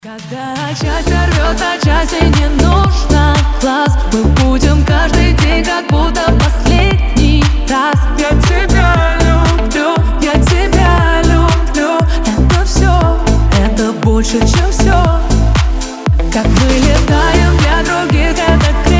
Когда часть рвет, а части не нужно глаз, мы будем каждый день как будто последний раз. Я тебя люблю, это все, это больше, чем все. Как мы летаем для других, это